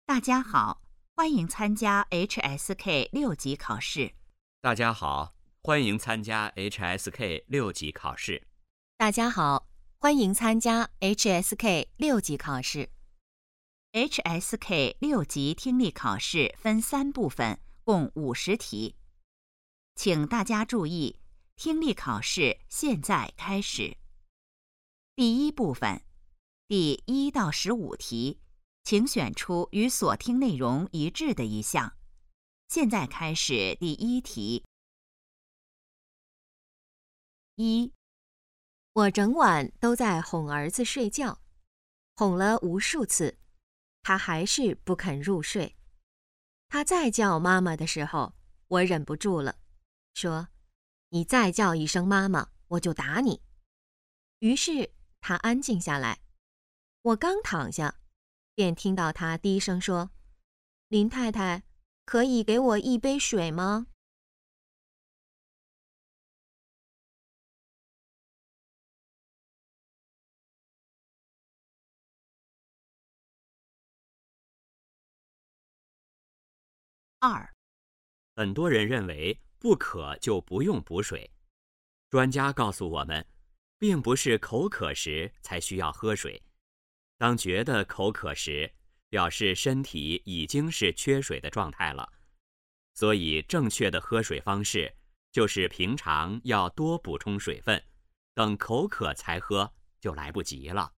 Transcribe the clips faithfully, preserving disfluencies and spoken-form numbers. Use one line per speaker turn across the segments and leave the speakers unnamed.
大家好，欢迎参加 H S K 六级考试。
大家好，欢迎参加 H S K 六级考试。
大家好，欢迎参加 H S K 六级考试。
H S K 六级听力考试分三部分，共五十题。请大家注意，听力考试现在开始。第一部分，第一到十五题，请选出与所听内容一致的一项。现在开始第一题。一，
我整晚都在哄儿子睡觉，哄了无数次，他还是不肯入睡。他再叫妈妈的时候，我忍不住了，说：“你再叫一声妈妈，我就打你。”于是他安静下来。我刚躺下，便听到他低声说：“林太太，可以给我一杯水吗？”
二，
很多人认为不渴就不用补水。专家告诉我们，并不是口渴时才需要喝水。当觉得口渴时，表示身体已经是缺水的状态了。所以正确的喝水方式就是平常要多补充水分，等口渴才喝就来不及了。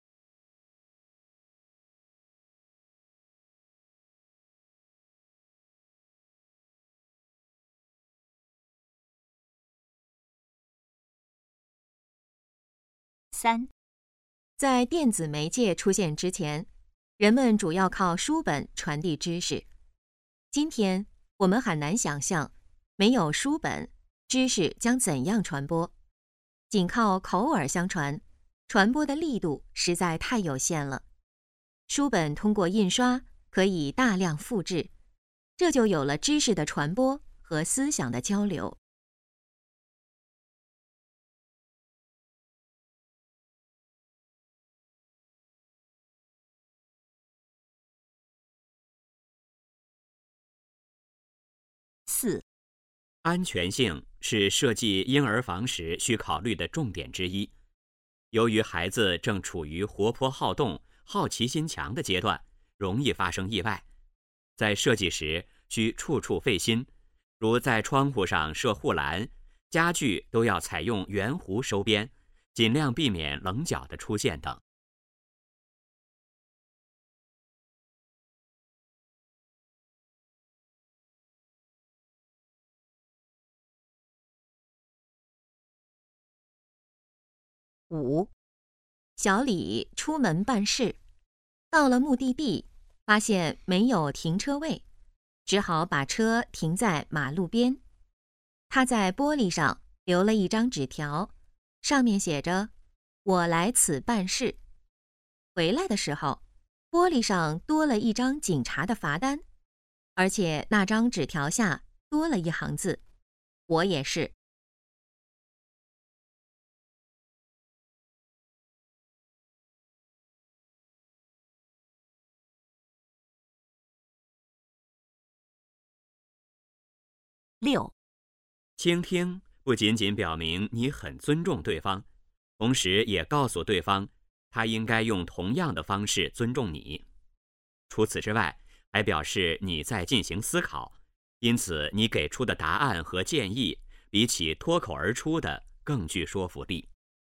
三，
在电子媒介出现之前，人们主要靠书本传递知识。今天我们很难想象，没有书本，知识将怎样传播。仅靠口耳相传，传播的力度实在太有限了。书本通过印刷可以大量复制，这就有了知识的传播和思想的交流。
四，
安全性是设计婴儿房时需考虑的重点之一。由于孩子正处于活泼好动、好奇心强的阶段，容易发生意外。在设计时需处处费心，如在窗户上设护栏，家具都要采用圆弧收边，尽量避免棱角的出现等。
五，
小李出门办事，到了目的地，发现没有停车位，只好把车停在马路边。他在玻璃上留了一张纸条，上面写着：“我来此办事。”回来的时候，玻璃上多了一张警察的罚单，而且那张纸条下多了一行字：“我也是。”
六，
倾听不仅仅表明你很尊重对方，同时也告诉对方，他应该用同样的方式尊重你。除此之外，还表示你在进行思考，因此你给出的答案和建议，比起脱口而出的更具说服力。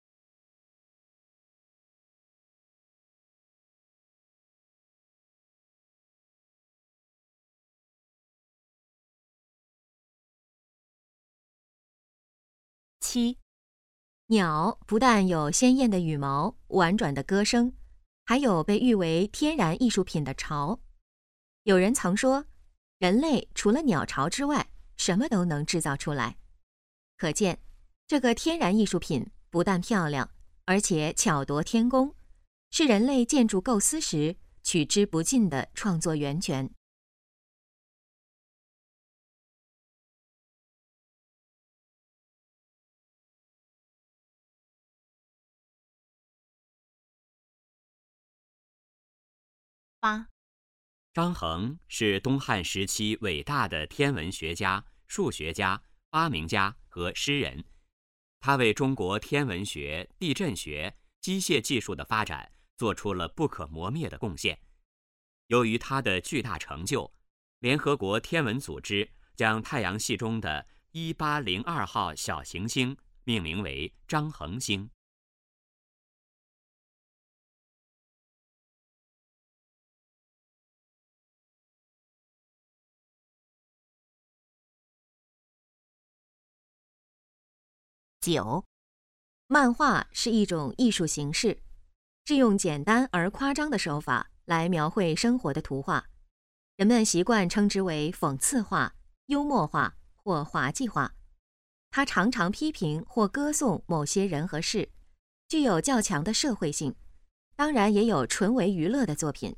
七，
鸟不但有鲜艳的羽毛、婉转的歌声，还有被誉为天然艺术品的巢。有人曾说，人类除了鸟巢之外，什么都能制造出来。可见，这个天然艺术品不但漂亮，而且巧夺天工，是人类建筑构思时取之不尽的创作源泉。
八，
张衡是东汉时期伟大的天文学家、数学家、发明家和诗人，他为中国天文学、地震学、机械技术的发展做出了不可磨灭的贡献。由于他的巨大成就，联合国天文组织将太阳系中的一八零二号小行星命名为张衡星。
九、
漫画是一种艺术形式，是用简单而夸张的手法来描绘生活的图画，人们习惯称之为讽刺画、幽默画或滑稽画。它常常批评或歌颂某些人和事，具有较强的社会性，当然也有纯为娱乐的作品。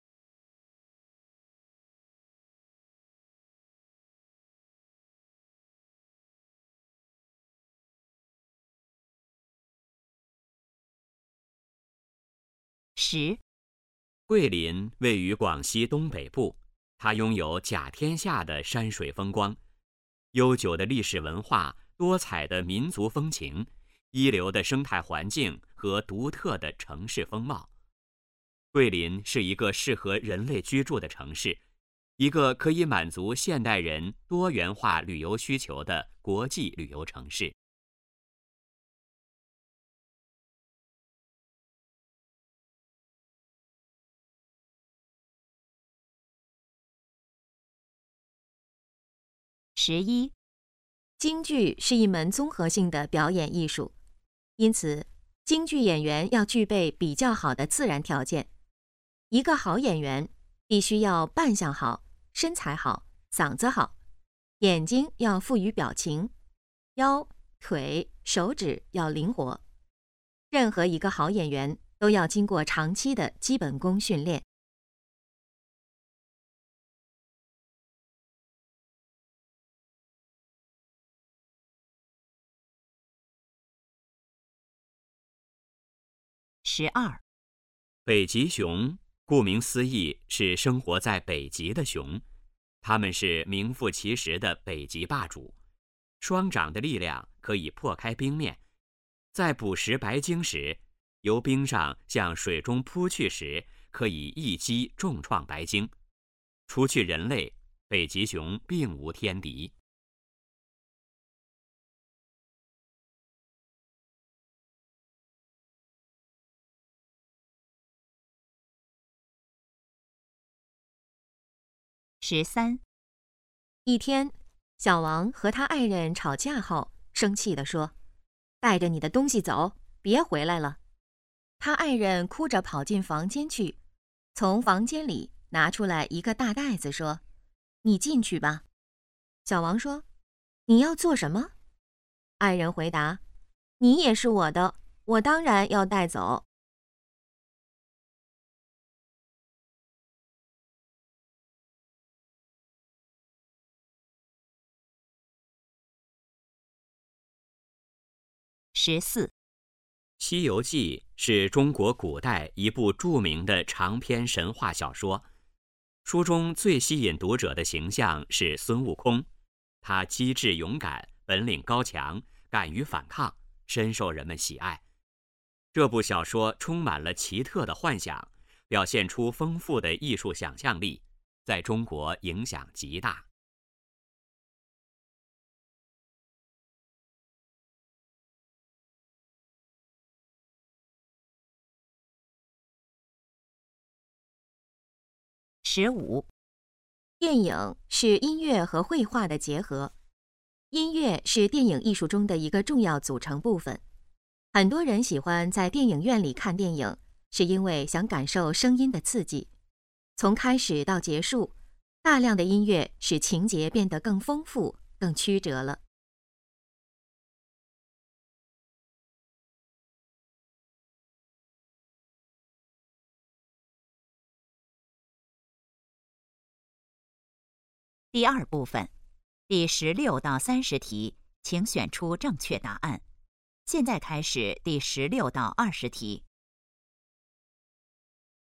十、
桂林位于广西东北部，它拥有甲天下的山水风光，悠久的历史文化、多彩的民族风情、一流的生态环境和独特的城市风貌。桂林是一个适合人类居住的城市，一个可以满足现代人多元化旅游需求的国际旅游城市。
十一、
京剧是一门综合性的表演艺术，因此京剧演员要具备比较好的自然条件。一个好演员必须要扮相好、身材好、嗓子好，眼睛要富于表情，腰、腿、手指要灵活。任何一个好演员都要经过长期的基本功训练。
十二、
北极熊顾名思义是生活在北极的熊，它们是名副其实的北极霸主，双掌的力量可以破开冰面，在捕食白鲸时，由冰上向水中扑去时，可以一击重创白鲸。除去人类，北极熊并无天敌。
十三、
一天，小王和他爱人吵架后，生气地说：“带着你的东西走，别回来了。”他爱人哭着跑进房间去，从房间里拿出来一个大袋子，说：“你进去吧。”小王说：“你要做什么？”爱人回答：“你也是我的，我当然要带走。”
十四、
《西游记》是中国古代一部著名的长篇神话小说。书中最吸引读者的形象是孙悟空，他机智勇敢，本领高强，敢于反抗，深受人们喜爱。这部小说充满了奇特的幻想，表现出丰富的艺术想象力，在中国影响极大。
十五、
电影是音乐和绘画的结合，音乐是电影艺术中的一个重要组成部分。很多人喜欢在电影院里看电影，是因为想感受声音的刺激。从开始到结束，大量的音乐使情节变得更丰富、更曲折了。
第二部分，第十六到三十题，请选出正确答案。现在开始第十六到二十题。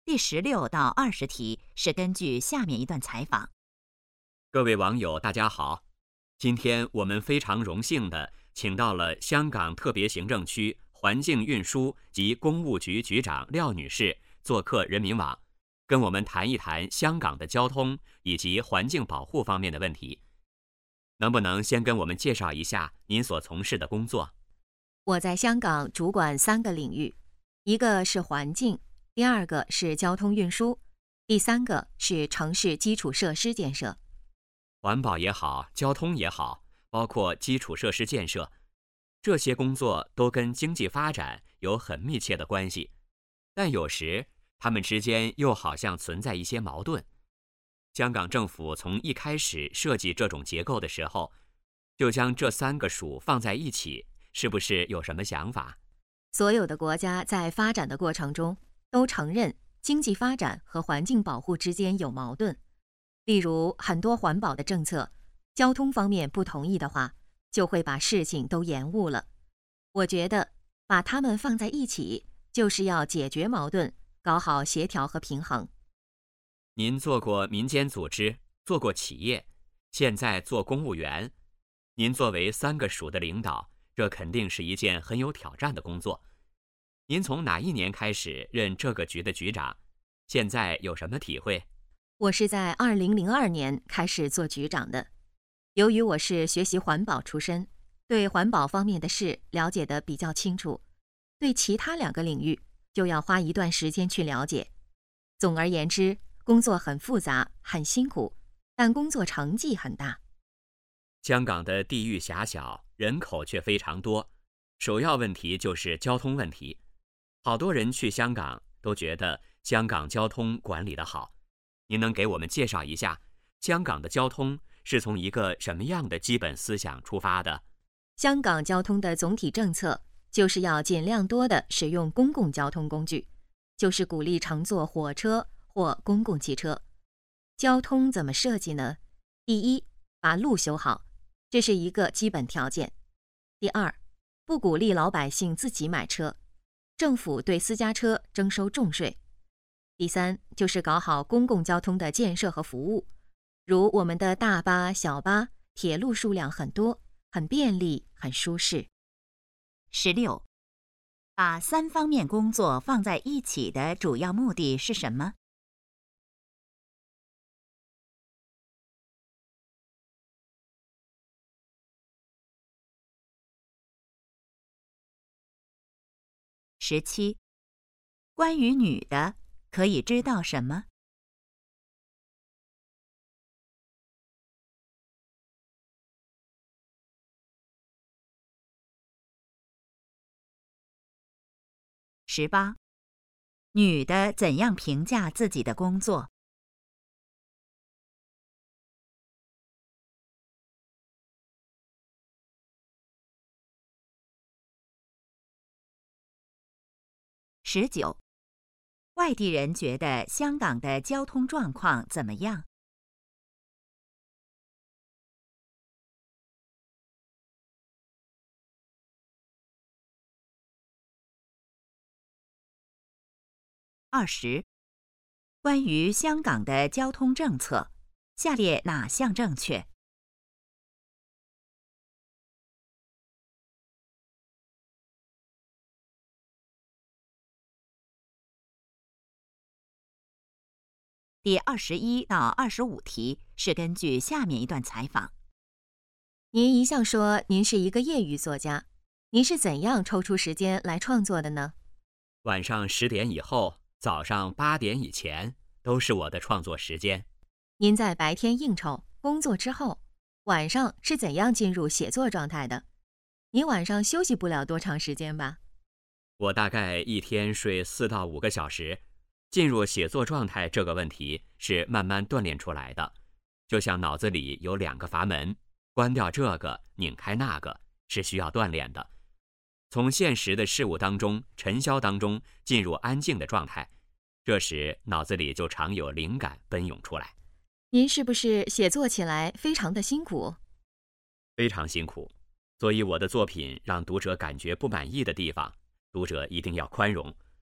第十六到二十题是根据下面一段采访。
各位网友，大家好，今天我们非常荣幸地请到了香港特别行政区环境运输及公务局局长廖女士做客人民网，跟我们谈一谈香港的交通以及环境保护方面的问题。能不能先跟我们介绍一下您所从事的工作？
我在香港主管三个领域，一个是环境，第二个是交通运输，第三个是城市基础设施建设。
环保也好，交通也好，包括基础设施建设，这些工作都跟经济发展有很密切的关系，但有时它们之间又好像存在一些矛盾。香港政府从一开始设计这种结构的时候，就将这三个属放在一起，是不是有什么想法？
所有的国家在发展的过程中都承认经济发展和环境保护之间有矛盾。例如，很多环保的政策，交通方面不同意的话，就会把事情都延误了。我觉得把它们放在一起，就是要解决矛盾，搞好协调和平衡。
您做过民间组织，做过企业，现在做公务员，您作为三个署的领导，这肯定是一件很有挑战的工作。您从哪一年开始任这个局的局长？现在有什么体会？
我是在二零零二年开始做局长的。由于我是学习环保出身，对环保方面的事了解得比较清楚，对其他两个领域就要花一段时间去了解。总而言之，工作很复杂，很辛苦，但工作成绩很大。
香港的地域狭小，人口却非常多，首要问题就是交通问题。好多人去香港都觉得香港交通管理得好。您能给我们介绍一下香港的交通是从一个什么样的基本思想出发的？
香港交通的总体政策就是要尽量多的使用公共交通工具，就是鼓励乘坐火车或公共汽车。交通怎么设计呢？第一，把路修好，这是一个基本条件。第二，不鼓励老百姓自己买车，政府对私家车征收重税。第三，就是搞好公共交通的建设和服务，如我们的大巴、小巴、铁路数量很多，很便利，很舒适。
十六，把三方面工作放在一起的主要目的是什么？十七，关于女的，可以知道什么？十八，女的怎样评价自己的工作？十九，外地人觉得香港的交通状况怎么样？二十，关于香港的交通政策，下列哪项正确？第二十一到二十五题是根据下面一段采访。
您一向说您是一个业余作家，您是怎样抽出时间来创作的呢？
晚上十点以后，早上八点以前，都是我的创作时间。
您在白天应酬工作之后，晚上是怎样进入写作状态的？您晚上休息不了多长时间吧？
我大概一天睡四到五个小时。进入写作状态这个问题是慢慢锻炼出来的，就像脑子里有两个阀门，关掉这个，拧开那个，是需要锻炼的。从现实的事物当中、尘嚣当中进入安静的状态，这时脑子里就常有灵感奔涌出来。
您是不是写作起来非常的辛苦？
非常辛苦，所以我的作品让读者感觉不满意的地方，读者一定要宽容。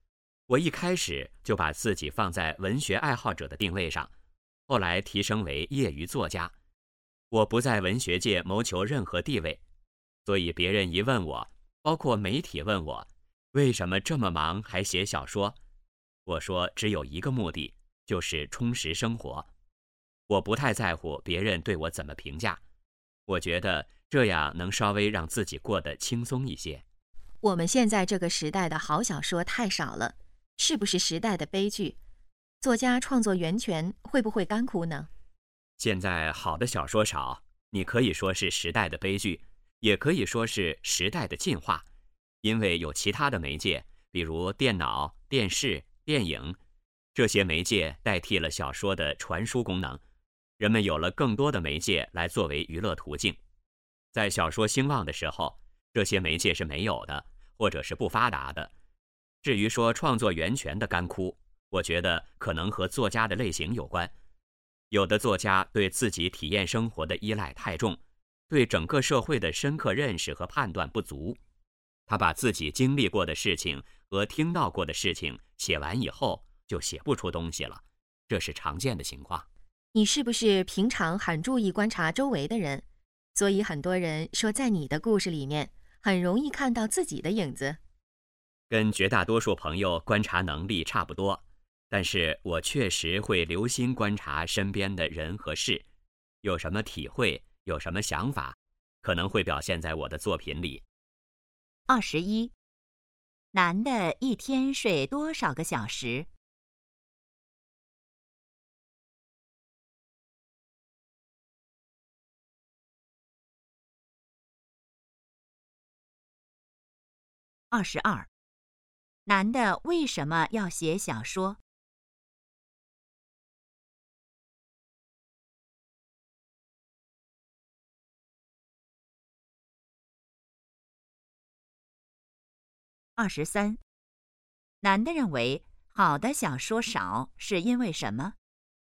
我一开始就把自己放在文学爱好者的定位上，后来提升为业余作家。我不在文学界谋求任何地位，所以别人一问我，包括媒体问我，为什么这么忙还写小说？我说只有一个目的，就是充实生活。我不太在乎别人对我怎么评价，我觉得这样能稍微让自己过得轻松一些。
我们现在这个时代的好小说太少了，是不是时代的悲剧？作家创作源泉会不会干枯呢？
现在好的小说少，你可以说是时代的悲剧，也可以说是时代的进化，因为有其他的媒介，比如电脑、电视、电影，这些媒介代替了小说的传输功能，人们有了更多的媒介来作为娱乐途径。在小说兴旺的时候，这些媒介是没有的，或者是不发达的。至于说创作源泉的干枯，我觉得可能和作家的类型有关。有的作家对自己体验生活的依赖太重，对整个社会的深刻认识和判断不足。他把自己经历过的事情和听到过的事情写完以后，就写不出东西了，这是常见的情况。
你是不是平常很注意观察周围的人，所以很多人说在你的故事里面很容易看到自己的影子？
跟绝大多数朋友观察能力差不多，但是我确实会留心观察身边的人和事，有什么体会，有什么想法，可能会表现在我的作品里。
二十一，男的一天睡多少个小时？二十二，男的为什么要写小说？二十三，男的认为好的小说少是因为什么？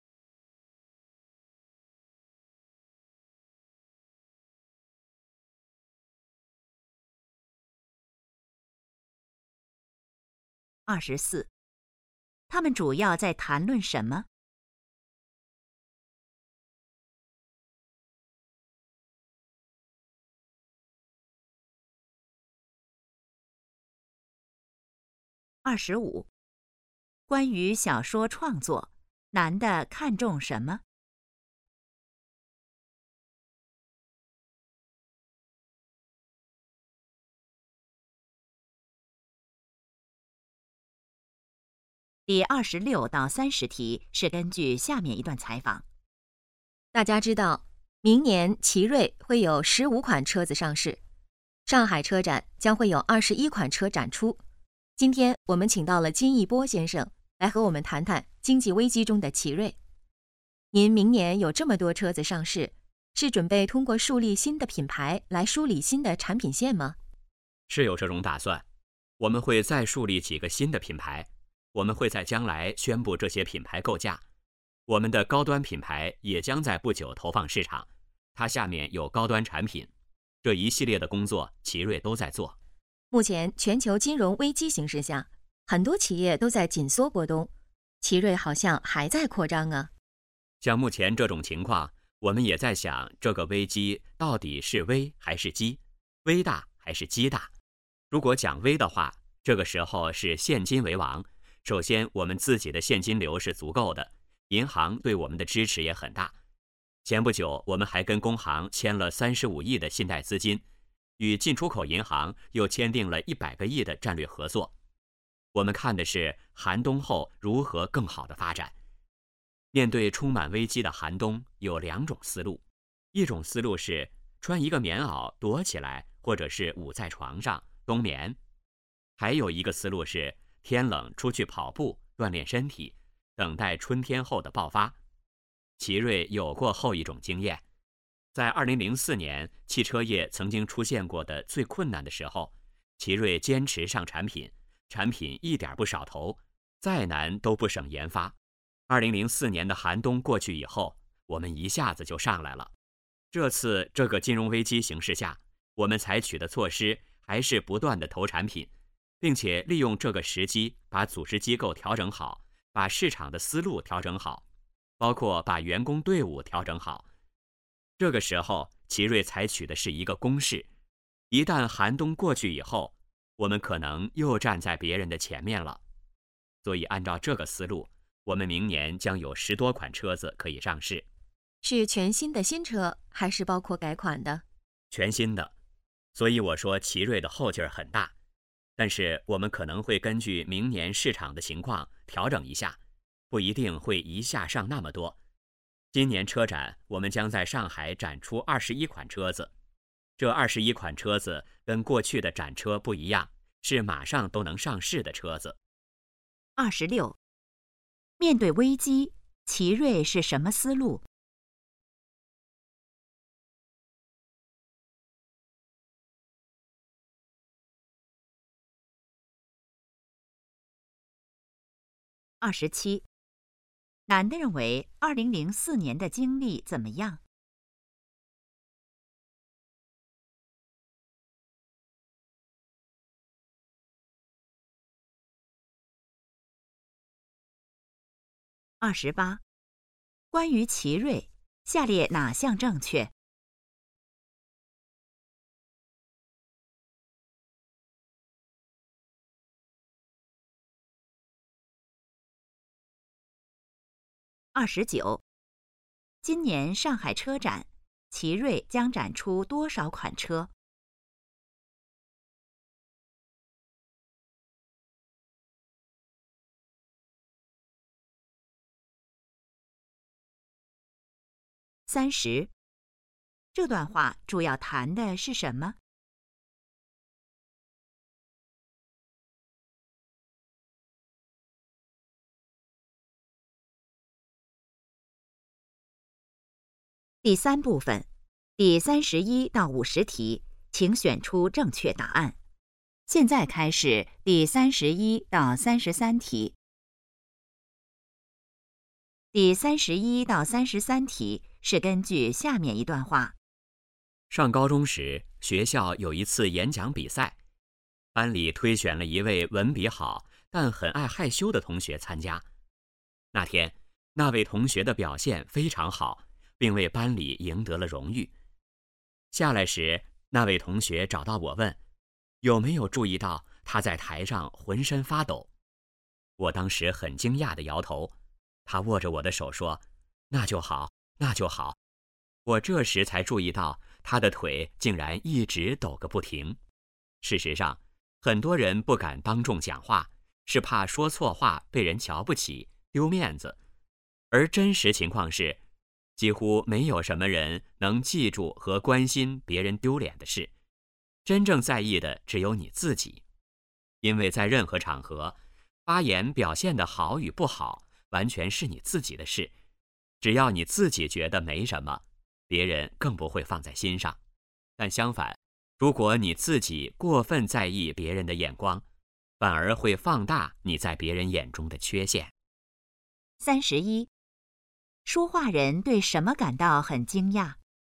二十四，他们主要在谈论什么？二十五，关于小说创作，男的看重什么？第二十六到三十题是根据下面一段采访。
大家知道，明年奇瑞会有十五款车子上市，上海车展将会有二十一款车展出。今天我们请到了金一波先生来和我们谈谈经济危机中的奇瑞。您明年有这么多车子上市，是准备通过树立新的品牌来梳理新的产品线吗？
是有这种打算，我们会再树立几个新的品牌，我们会在将来宣布这些品牌构架。我们的高端品牌也将在不久投放市场，它下面有高端产品，这一系列的工作奇瑞都在做。
目前全球金融危机形势下，很多企业都在紧缩波动，奇瑞好像还在扩张啊。
像目前这种情况，我们也在想这个危机到底是危还是机，危大还是机大。如果讲危的话，这个时候是现金为王。首先我们自己的现金流是足够的，银行对我们的支持也很大。前不久我们还跟工行签了三十五亿的信贷资金，与进出口银行又签订了一百个亿的战略合作。我们看的是寒冬后如何更好的发展。面对充满危机的寒冬，有两种思路。一种思路是穿一个棉袄躲起来，或者是捂在床上冬眠。还有一个思路是天冷出去跑步锻炼身体，等待春天后的爆发。奇瑞有过后一种经验，在二零零四年汽车业曾经出现过的最困难的时候，奇瑞坚持上产品，产品一点不少投，再难都不省研发。二零零四年的寒冬过去以后，我们一下子就上来了。这次这个金融危机形势下，我们采取的措施还是不断的投产品， 并且利用这个时机把组织机构调整好，把市场的思路调整好，包括把员工队伍调整好。这个时候，奇瑞采取的是一个公式：一旦寒冬过去以后，我们可能又站在别人的前面了。所以按照这个思路，我们明年将有十多款车子可以上市。
是全新的新车，还是包括改款的？
全新的。所以我说奇瑞的后劲儿很大。但是我们可能会根据明年市场的情况调整一下，不一定会一下上那么多。今年车展，我们将在上海展出二十一款车子。这二十一款车子跟过去的展车不一样，是马上都能上市的车子。
二十六，面对危机，奇瑞是什么思路？二十七，男的认为二零零四年的经历怎么样？二十八，关于奇瑞，下列哪项正确？二十九，今年上海车展，奇瑞将展出多少款车？三十，这段话主要谈的是什么？第三部分，第三十一到五十题，请选出正确答案。现在开始第三十一到三十三题。第三十一到三十三题是根据下面一段话。
上高中时，学校有一次演讲比赛，班里推选了一位文笔好但很爱害羞的同学参加。那天，那位同学的表现非常好，并为班里赢得了荣誉。下来时，那位同学找到我问，有没有注意到他在台上浑身发抖？我当时很惊讶地摇头。他握着我的手说，那就好，那就好。我这时才注意到他的腿竟然一直抖个不停。事实上，很多人不敢当众讲话，是怕说错话被人瞧不起，丢面子。而真实情况是，几乎没有什么人能记住和关心别人丢脸的事，真正在意的只有你自己。因为在任何场合，发言表现得好与不好，完全是你自己的事。只要你自己觉得没什么，别人更不会放在心上。但相反，如果你自己过分在意别人的眼光，反而会放大你在别人眼中的缺陷。
三十一，说话人对什么感到很惊讶？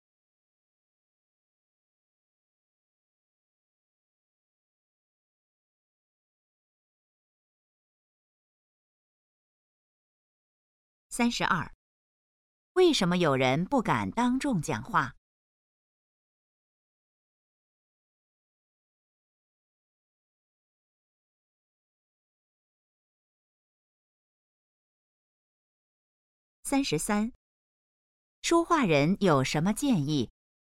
三十二，为什么有人不敢当众讲话？三十三，说话人有什么建议？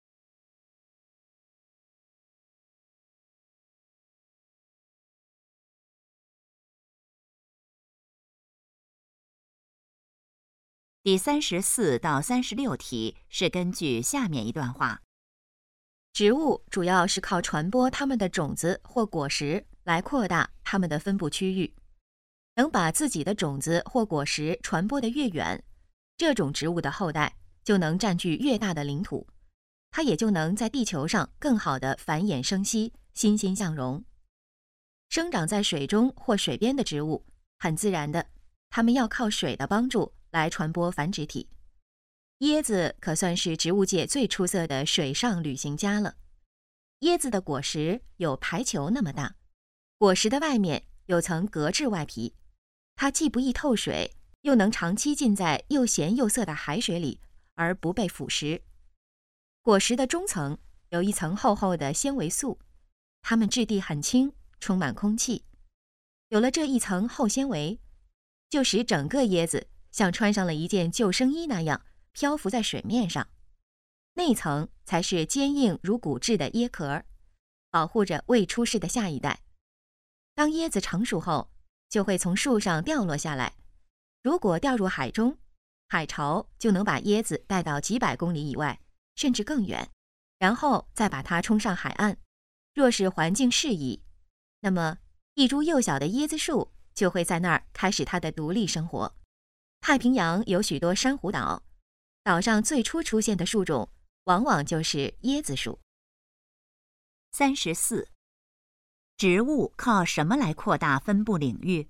第三十四到三十六题是根据下面一段话。
植物主要是靠传播它们的种子或果实来扩大它们的分布区域，能把自己的种子或果实传播得越远，这种植物的后代就能占据越大的领土，它也就能在地球上更好地繁衍生息，欣欣向荣。生长在水中或水边的植物，很自然的，它们要靠水的帮助来传播繁殖体。椰子可算是植物界最出色的水上旅行家了。椰子的果实有排球那么大， 果实的外面有层革质外皮，它既不易透水，又能长期浸在又咸又涩的海水里而不被腐蚀。果实的中层有一层厚厚的纤维素，它们质地很轻，充满空气。有了这一层厚纤维，就使整个椰子像穿上了一件救生衣那样漂浮在水面上。内层才是坚硬如骨质的椰壳，保护着未出世的下一代。当椰子成熟后，就会从树上掉落下来。如果掉入海中，海潮就能把椰子带到几百公里以外，甚至更远，然后再把它冲上海岸。若是环境适宜，那么一株幼小的椰子树就会在那儿开始它的独立生活。太平洋有许多珊瑚岛，岛上最初出现的树种往往就是椰子树。
三十四，植物靠什么来扩大分布领域？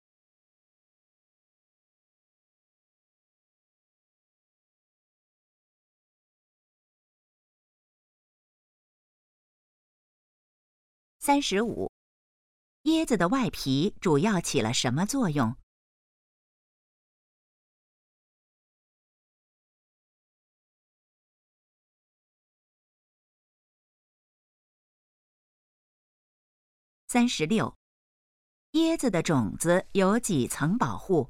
三十五，椰子的外皮主要起了什么作用？三十六，椰子的种子有几层保护？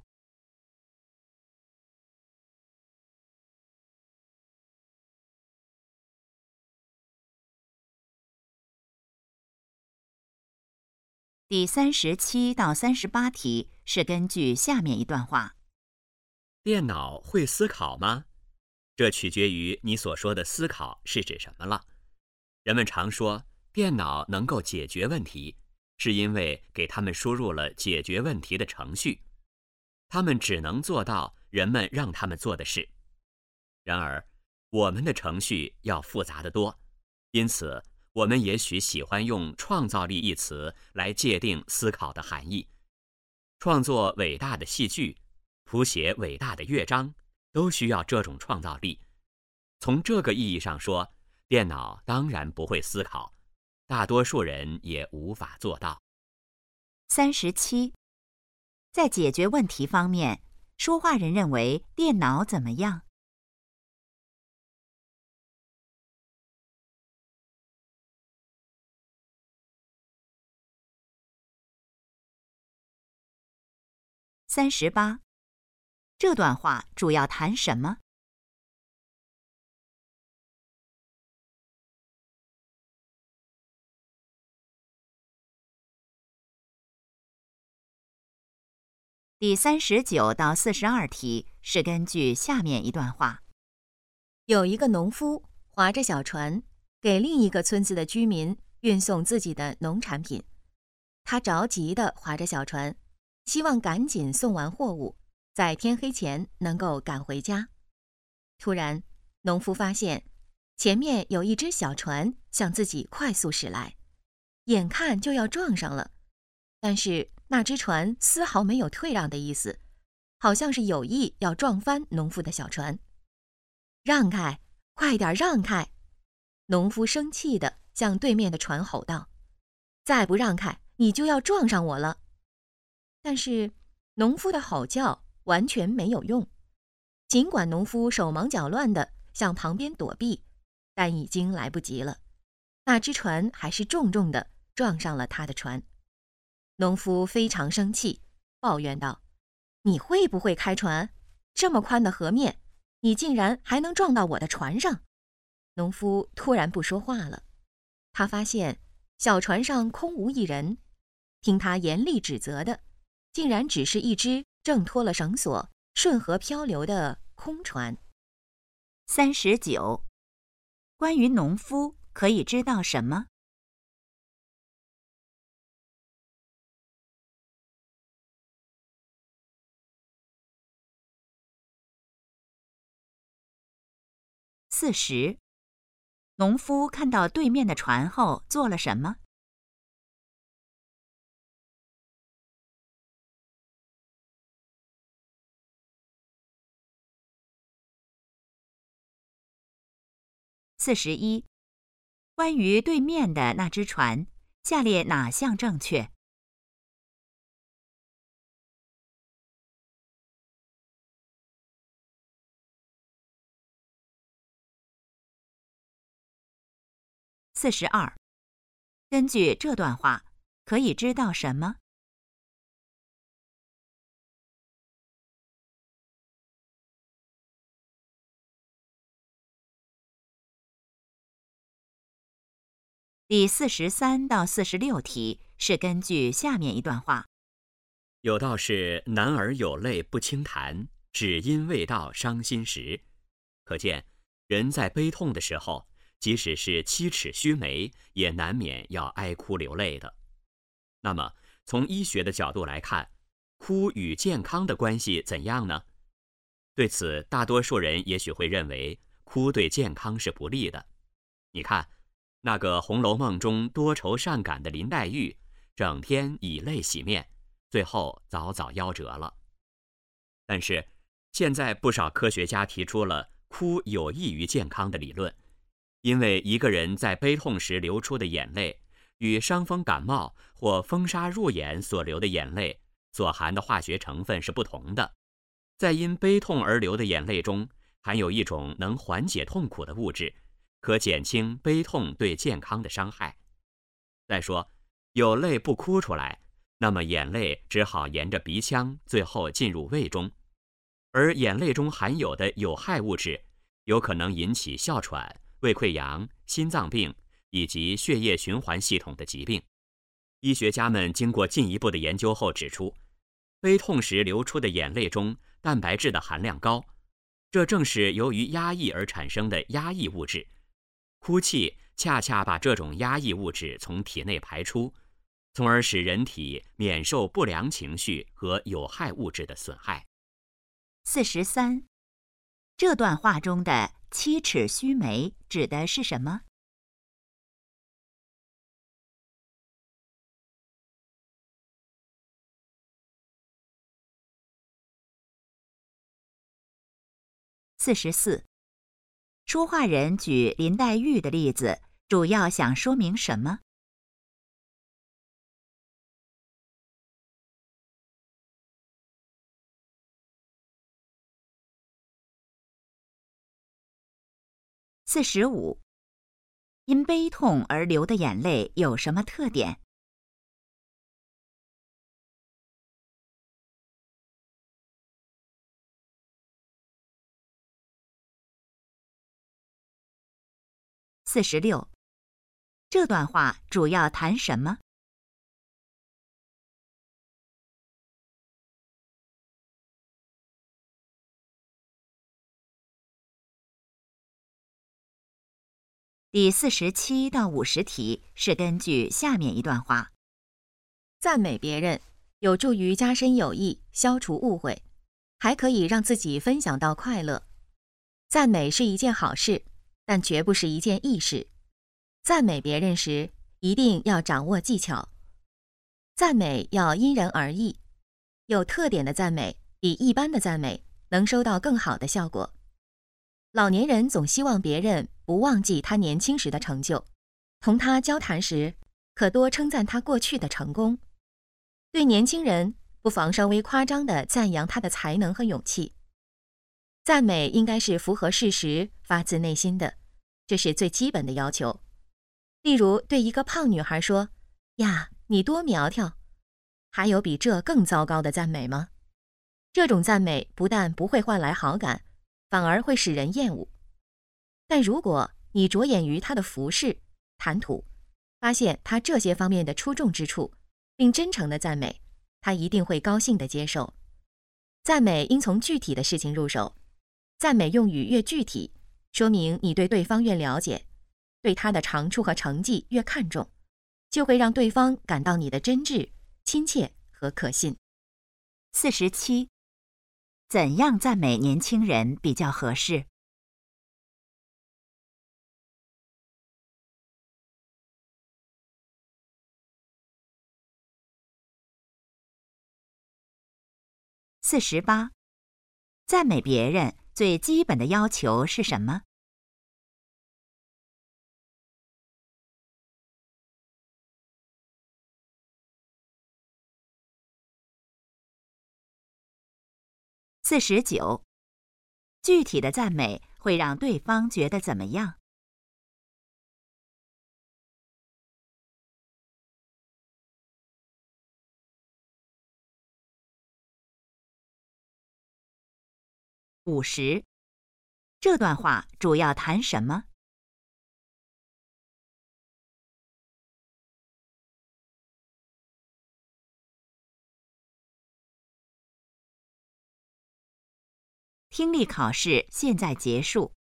第三十七到三十八题是根据下面一段话。
电脑会思考吗？这取决于你所说的思考是指什么了。人们常说电脑能够解决问题，是因为给他们输入了解决问题的程序，他们只能做到人们让他们做的事。然而，我们的程序要复杂得多，因此我们也许喜欢用创造力一词来界定思考的含义。创作伟大的戏剧，谱写伟大的乐章，都需要这种创造力。从这个意义上说，电脑当然不会思考，大多数人也无法做到。
三十七，在解决问题方面，说话人认为电脑怎么样？三十八，这段话主要谈什么？第三十九到四十二题是根据下面一段话。
有一个农夫划着小船，给另一个村子的居民运送自己的农产品。他着急地划着小船，希望赶紧送完货物，在天黑前能够赶回家。突然，农夫发现前面有一只小船向自己快速驶来，眼看就要撞上了，但是那只船丝毫没有退让的意思，好像是有意要撞翻农夫的小船。让开，快点让开！农夫生气地向对面的船吼道：“再不让开，你就要撞上我了！”但是农夫的吼叫完全没有用，尽管农夫手忙脚乱地向旁边躲避，但已经来不及了。那只船还是重重地撞上了他的船。农夫非常生气，抱怨道：“你会不会开船？这么宽的河面，你竟然还能撞到我的船上！”农夫突然不说话了，他发现小船上空无一人，听他严厉指责的，竟然只是一只挣脱了绳索、顺河漂流的空船。
三十九，关于农夫可以知道什么？四十，农夫看到对面的船后做了什么？四十一，关于对面的那只船，下列哪项正确？ 四十二，根据这段话，可以知道什么？第四十三到四十六题是根据下面一段话。
有道是男儿有泪不轻弹，只因未到伤心时。可见，人在悲痛的时候，即使是七尺须眉，也难免要哀哭流泪的。那么，从医学的角度来看，哭与健康的关系怎样呢？对此，大多数人也许会认为，哭对健康是不利的。你看，那个《红楼梦》中多愁善感的林黛玉，整天以泪洗面，最后早早夭折了。但是，现在不少科学家提出了哭有益于健康的理论，因为一个人在悲痛时流出的眼泪，与伤风感冒或风沙入眼所流的眼泪所含的化学成分是不同的。在因悲痛而流的眼泪中，含有一种能缓解痛苦的物质，可减轻悲痛对健康的伤害。再说，有泪不哭出来，那么眼泪只好沿着鼻腔，最后进入胃中，而眼泪中含有的有害物质，有可能引起哮喘、胃溃疡、心脏病以及血液循环系统的疾病。医学家们经过进一步的研究后指出，悲痛时流出的眼泪中蛋白质的含量高，这正是由于压抑而产生的压抑物质。哭泣恰恰把这种压抑物质从体内排出，从而使人体免受不良情绪和有害物质的损害。
四十三，这段话中的七尺须眉指的是什么？四十四，说话人举林黛玉的例子，主要想说明什么？四十五，因悲痛而流的眼泪有什么特点？四十六，这段话主要谈什么？第四十七到五十题是根据下面一段话。
赞美别人有助于加深友谊，消除误会，还可以让自己分享到快乐。赞美是一件好事，但绝不是一件易事。赞美别人时，一定要掌握技巧。赞美要因人而异，有特点的赞美比一般的赞美能收到更好的效果。老年人总希望别人不忘记他年轻时的成就，同他交谈时，可多称赞他过去的成功。对年轻人，不妨稍微夸张地赞扬他的才能和勇气。赞美应该是符合事实、发自内心的，这是最基本的要求。例如，对一个胖女孩说：“呀，你多苗条！”还有比这更糟糕的赞美吗？这种赞美不但不会换来好感，反而会使人厌恶。但如果你着眼于他的服饰、谈吐，发现他这些方面的出众之处，并真诚地赞美，他一定会高兴地接受。赞美应从具体的事情入手，赞美用语越具体，说明你对对方越了解，对他的长处和成绩越看重，就会让对方感到你的真挚、亲切和可信。
四十七，怎样赞美年轻人比较合适？四十八，赞美别人最基本的要求是什么？四十九，具体的赞美会让对方觉得怎么样？ 五十。这段话主要谈什么？听力考试现在结束。